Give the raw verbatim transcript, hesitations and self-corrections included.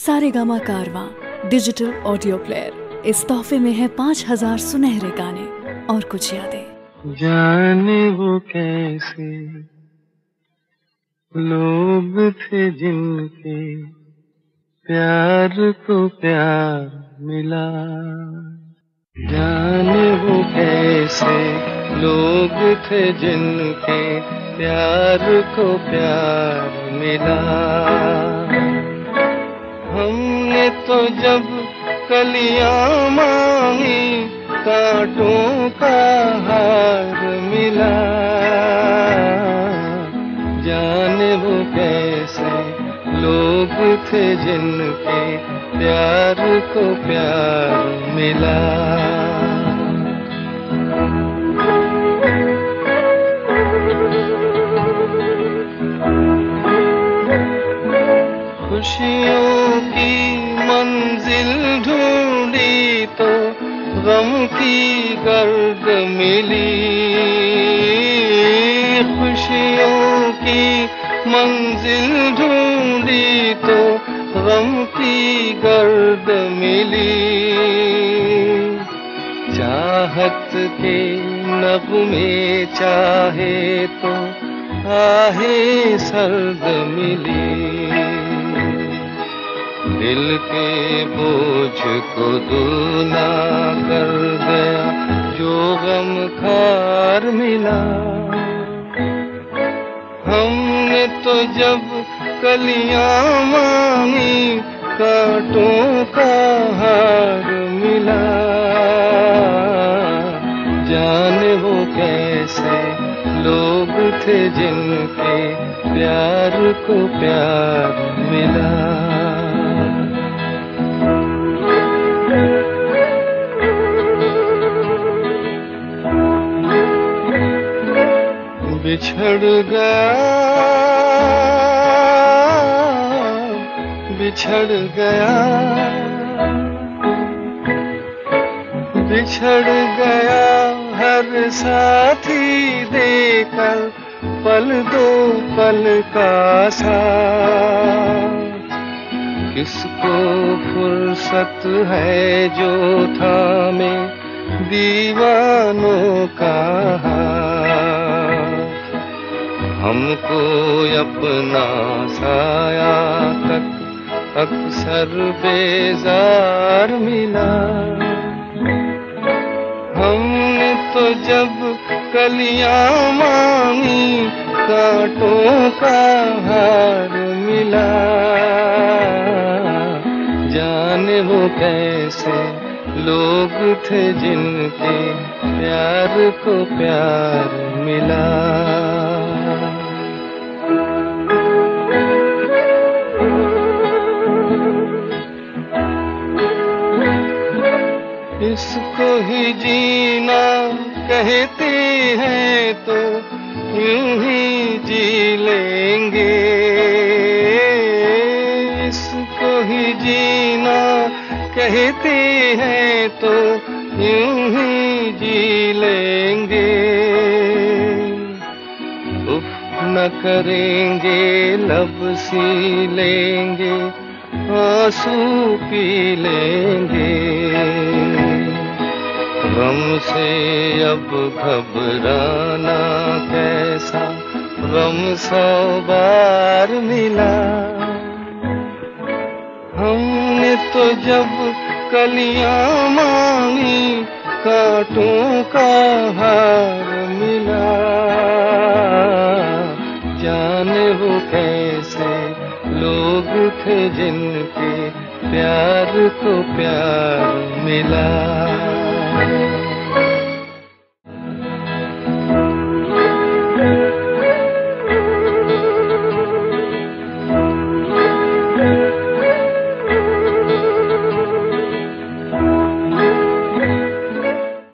सारेगामा कारवां digital audio player. इस तोहफे में है पाँच हजार सुनहरे गाने और कुछ यादें। जाने वो कैसे लोग थे जिनके प्यार को प्यार मिला। जाने वो कैसे लोग थे जिनके प्यार को प्यार मिला। हमने तो जब कलियां मांगी कांटों का हार मिला। जाने वो कैसे लोग थे जिनके प्यार को प्यार मिला। खुशियों की मंजिल ढूंढी तो गम की गर्द मिली। खुशियों की मंजिल ढूंढी तो गम की गर्द मिली। चाहत के नगमे चाहे तो आहे सर्द मिली। दिल के बोझ को दूना कर गया जो गम खार मिला। हमने तो जब कलियां मांगी कांटों का हार मिला। जाने वो कैसे लोग थे जिनके प्यार को प्यार मिला। बिछड़ गया बिछड़ गया बिछड़ गया हर साथी देकर पल दो पल का साथ। किसको फुर्सत है जो थामे दीवानों का हाथ। हमको अपना साया तक अक्सर बेजार मिला। हमने तो जब कलियां मांगी कांटों का हार मिला। जाने वो कैसे लोग थे जिनके प्यार को प्यार मिला। इसको ही जीना कहते हैं तो यूं ही जी लेंगे। इसको ही जीना कहते हैं तो यूं ही जी लेंगे। उफ न करेंगे लब सी लेंगे आंसू पी लेंगे। गम से अब घबराना कैसा गम सौ बार मिला। हमने तो जब कलियां मांगी कांटों का हार मिला। जाने वो कैसे लोग थे जिनके प्यार को प्यार मिला।